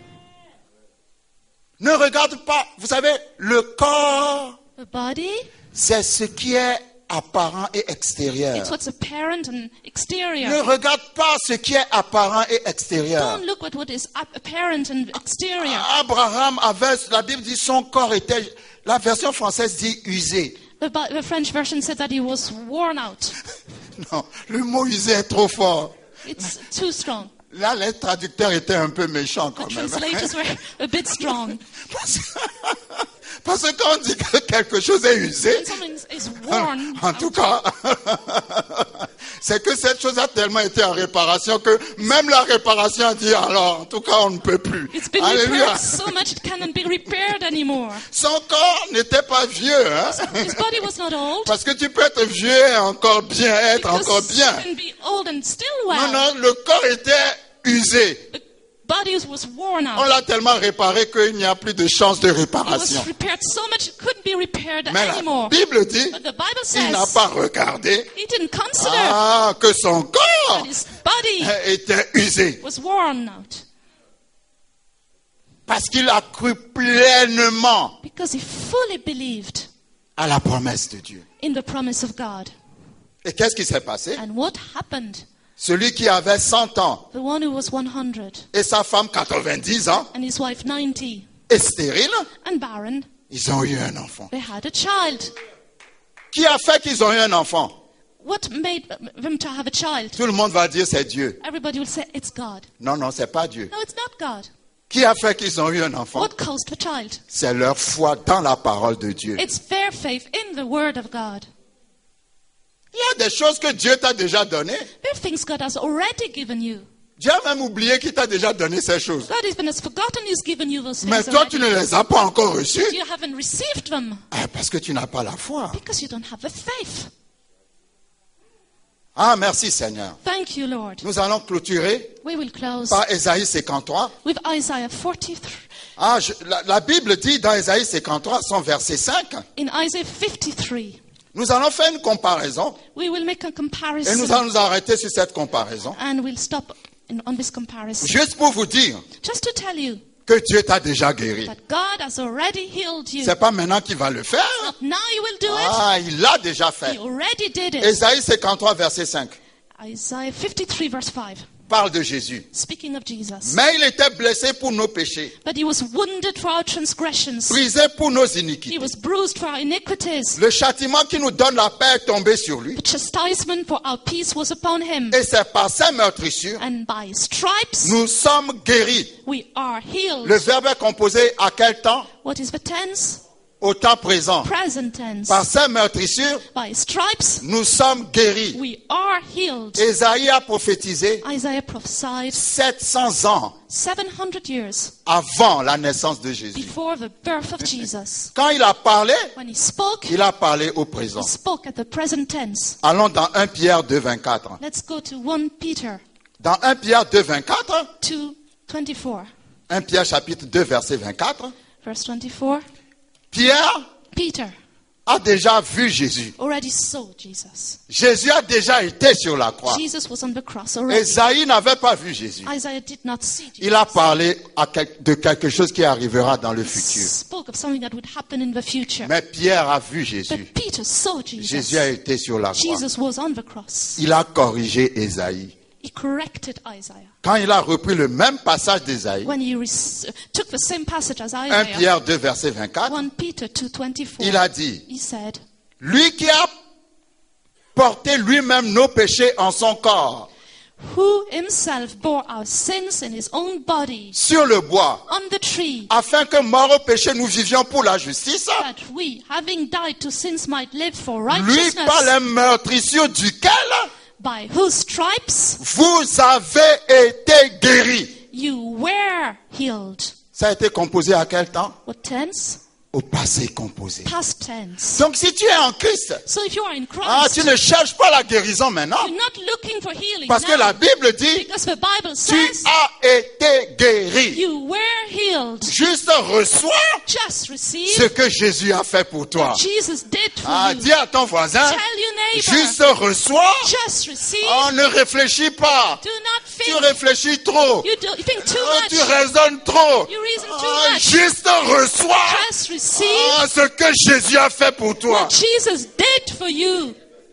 Ne regarde pas, vous savez, le corps, The body, c'est ce qui est apparent et extérieur. it's what's apparent and Ne exterior. regarde pas ce qui est apparent et extérieur. Don't look at what is apparent and exterior. Abraham avait, la Bible dit son corps était, la version française dit usé. The French version said that he was worn out. Non, le mot usé est trop fort. It's too strong. Là, les traducteurs étaient un peu méchants The quand même. translators were a bit strong. Parce que quand on dit que quelque chose est usé, When something is worn en tout cas, c'est que cette chose a tellement été en réparation que même la réparation a dit alors, en tout cas, on ne peut plus. It's been Alléluia. repaired so much it cannot be repaired anymore. Son corps n'était pas vieux, hein. His body was not old. Parce que tu peux être vieux et encore bien, être encore Because bien. you can be old and still Non, well. non, le corps était usé. The body was worn On out. l'a tellement réparé qu'il n'y a plus de chance de It was réparation. repaired so much it couldn't be repaired Mais la anymore. Bible dit, But the Bible il n'a says pas regardé he didn't consider que son corps that his body était usé. was worn out. Parce qu'il a cru pleinement Because he fully believed à la promesse de Dieu. in the promise of God. Et qu'est-ce qui s'est passé? And what happened? Celui qui avait 100 ans The one who was 100 et sa femme 90 ans and his wife 90 et stérile, and barren, ils ont eu un enfant. they had a child. Qui a fait qu'ils ont eu un enfant? What made them to have a child? Tout le monde va dire c'est Dieu. Everybody will say it's God. Non, non, c'est pas Dieu. No, it's not God. Qui a fait qu'ils ont eu un enfant? What caused the child? C'est leur foi dans la parole de Dieu. It's their faith in the word of God. Il y a des choses que Dieu t'a déjà données. There are things God has already given you. Dieu a même oublié qu'il t'a déjà donné ces choses. God even has forgotten He's given you those Mais things toi, tu already. ne les as pas encore reçues. You haven't received them Parce que tu n'as pas la foi. because you don't have the faith. Ah, merci Seigneur. Thank you, Lord. Nous allons clôturer We will close par Ésaïe 53. with Isaiah 43. La Bible dit dans Ésaïe 53, son verset 5, In Isaiah 53, nous allons faire une comparaison we will make a et nous comparison allons nous arrêter sur cette comparaison. and we'll stop on this comparison. Juste pour vous dire Just to tell you que Dieu t'a déjà guéri. that God has already healed you. C'est pas maintenant qu'il va le faire. Not now you will do it. Ah, il l'a déjà fait. He already did it. Ésaïe 53, verset 5, Isaiah 53 verse 5, parle de Jésus. speaking of Jesus. Mais il était blessé pour nos péchés, But he was wounded for our transgressions. brisé pour nos He iniquités. was bruised for our iniquities. Le châtiment qui nous donne la paix est tombé sur lui. The chastisement for our peace was upon him. Et c'est par ses meurtrissures, And by his stripes nous sommes guéris. we are healed. Le verbe est composé à quel temps? What is the tense? Au temps présent. Present tense. Par ses meurtrissures, By his stripes nous sommes guéris. we are healed. Ésaïe a prophétisé Isaiah prophesied 700 ans 700 years avant la naissance de Jésus. before the birth of Jesus. Quand il a parlé, When he spoke il a parlé au présent. at the present tense. Allons dans 1 Pierre 2, 24. Let's go to 1 Peter Dans 1 Pierre 2, 24, 2:24. 1 Pierre chapitre 2, verset 24, Verse 24. Pierre Peter a déjà vu Jésus. already saw Jesus. Jésus a déjà été sur la croix. Jesus was on the cross already. Ésaïe n'avait pas vu Jésus. Isaiah did not see Jesus. Il a parlé de quelque chose qui arrivera dans le He futur. spoke of something that would happen in the future. Mais Pierre a vu Jésus. But Peter saw Jesus. Jésus a été sur la croix. Jesus was on the cross. Il a corrigé Ésaïe. He corrected Isaiah. Quand il a repris le même passage d'Ésaïe, When he took the same passage as 1 Isaiah, Pierre 2, verset 24, 1 Peter 2:24, il a dit, he said, lui qui a porté lui-même nos péchés en son corps, who himself bore our sins in his own body sur le bois, on the tree, afin que mort au péché nous vivions pour la justice, that we, having died to sins, might live for lui righteousness, par les meurtrissures duquel by whose stripes vous avez été guéris. you were healed. Ça a été composé à quel temps? What tense? Au passé composé. Past tense. Donc si tu es en Christ, So if you are in Christ, tu ne cherches pas la guérison maintenant. you're not looking for healing Parce que now, la Bible dit, because the Bible tu says as été guéri. you were healed. Juste reçois Just receive ce que Jésus a fait pour toi. what Jesus did for you. Dis à ton voisin, Tell your neighbor. juste reçois. Just receive. On ne réfléchit pas. Do not Tu think. réfléchis trop. You think too Tu much. raisonnes trop. You reason too much. Juste reçois Just receive ce que Jésus a fait pour toi. what Jesus did for you.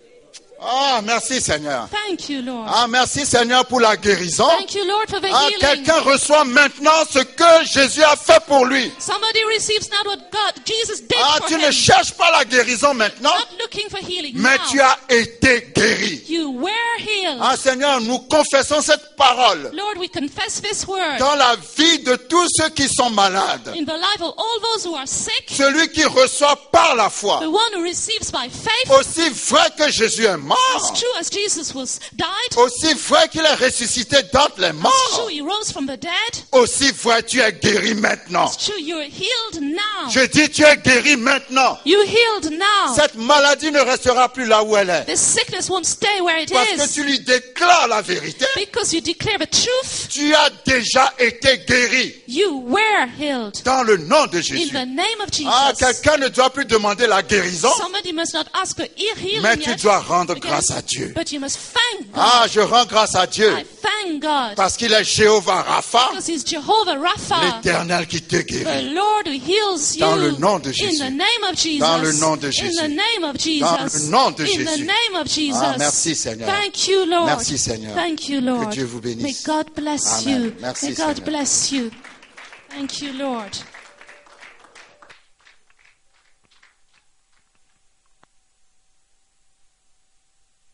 Merci Seigneur. Thank you, Lord. Merci Seigneur pour la guérison. Thank you, Lord, for the healing. Quelqu'un reçoit maintenant ce que Jésus a fait pour lui. Somebody receives not what Jesus did for Tu him. ne cherches pas la guérison maintenant, Not looking for healing mais now. tu as été guéri. You were healed. Seigneur, nous confessons cette parole Lord, we confess this word dans la vie de tous ceux qui sont malades. in the life of all those who are sick. Celui qui reçoit par la foi. The one who receives by faith, Aussi vrai que Jésus est mort, mort, true as Jesus was died, aussi vrai qu'il est ressuscité d'entre les as morts, true he rose from the dead, aussi vrai tu es guéri maintenant. as true you're healed now. Je dis tu es guéri maintenant. You're healed now. Cette maladie ne restera plus là où elle est. This sickness won't stay where it Parce que is. tu lui déclares la vérité. Because you declare the truth, Tu as déjà été guéri you were healed. dans le nom de In Jésus. the name of Jesus. Ah, quelqu'un ne doit plus demander la guérison, Somebody must not ask for healing mais tu yet, dois rendre again, grâce à Dieu. but you must thank God. Ah, je rends grâce à Dieu I thank God. parce qu'il est Jéhovah Rapha, Because he's Jehovah Rapha, l'Éternel qui te the guérit. Lord who heals you. Dans le nom de In Jésus. the name of Jesus. Dans le nom de In Jésus. the name of Jesus. Dans le nom de In the Jésus. name of Jesus. Ah, merci, Seigneur. Thank you, Lord. Merci, Seigneur. Thank you, Lord. Que Dieu vous bénisse. May God bless Amen. you. Merci, May God Seigneur. bless you. Thank you, Lord.